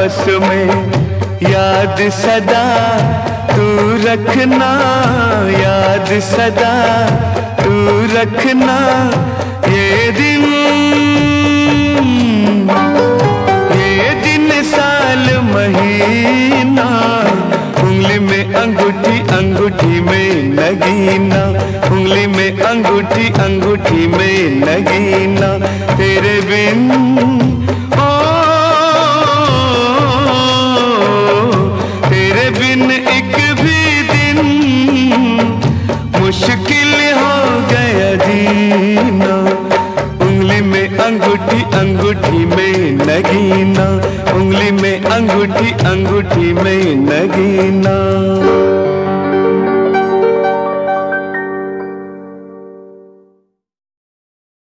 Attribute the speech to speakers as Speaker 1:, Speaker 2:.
Speaker 1: बस में। याद सदा तू रखना, याद सदा तू रखना, ये दिन साल महीना। उंगली में अंगूठी अंगूठी में नगीना, उंगली में अंगूठी अंगूठी में नगीना। तेरे बिन ओ तेरे बिन एक भी दिन मुश्किल हो गया जीना। उंगली में अंगूठी अंगूठी में नगीना, उंगली में अंगूठी अंगूठी में नगीना।